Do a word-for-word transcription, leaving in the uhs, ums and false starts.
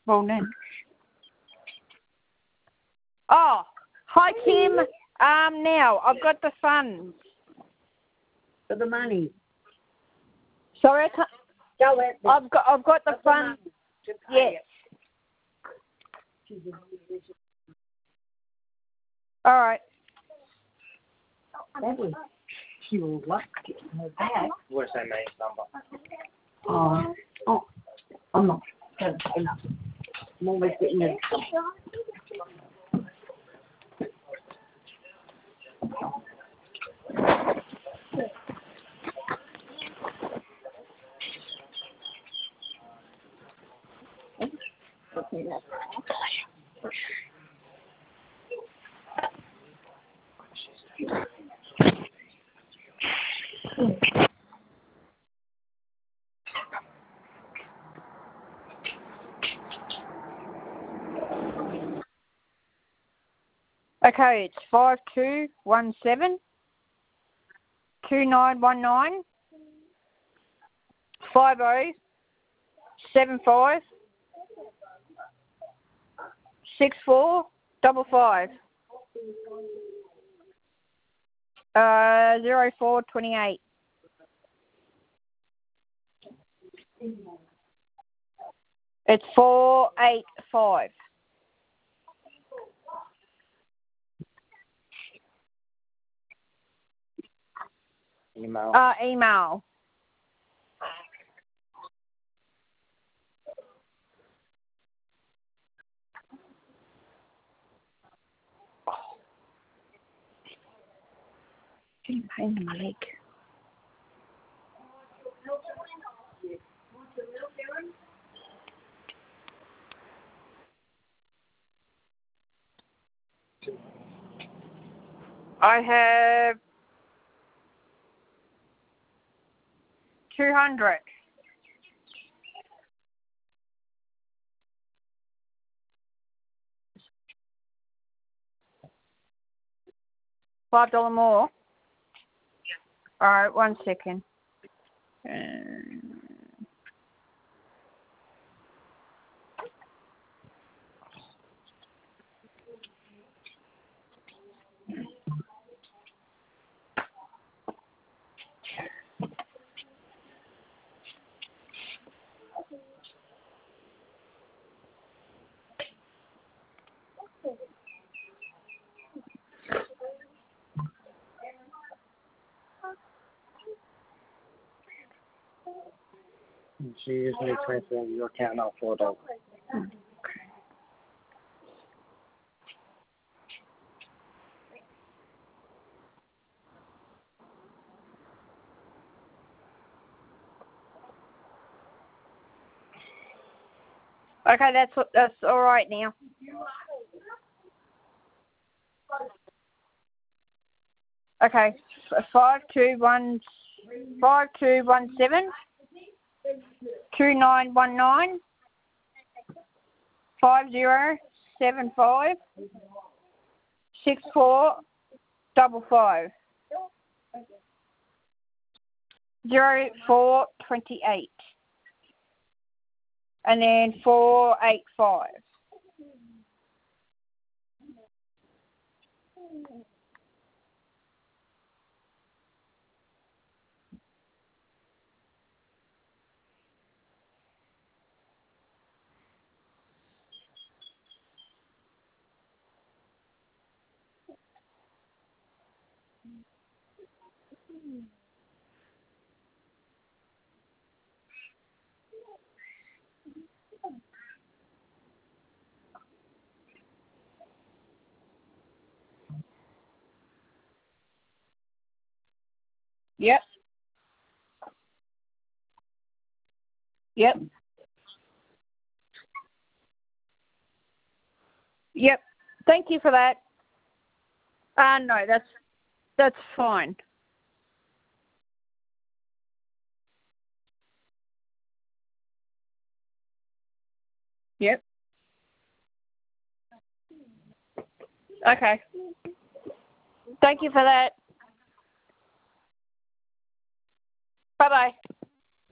Morning. Oh, hi Kim. Um, now I've got the funds. For the money. Sorry, I can't. Go ahead. I've got I've got the funds. Yes. All right. Debbie, she will like getting her back. What's that name's number? Oh, oh, I'm not going to say nothing. I'm always getting in trouble. Okay, it's five two one seven two nine one nine five zero seven five six four double five. Uh, zero four twenty eight. It's four eight five. Email. Uh, email. Getting pain in my leg. I have two hundred. Five dollar more. All right, one second. Um, She usually transfers your account out four dollars. okay, that's that's all right now. Okay, five two one five two one seven two nine one nine five zero seven five six four double five zero four twenty eight, and then four eight five. Yep. Yep. Yep. Thank you for that. Uh, no, that's that's fine. Yep. Okay. Thank you for that. Bye-bye.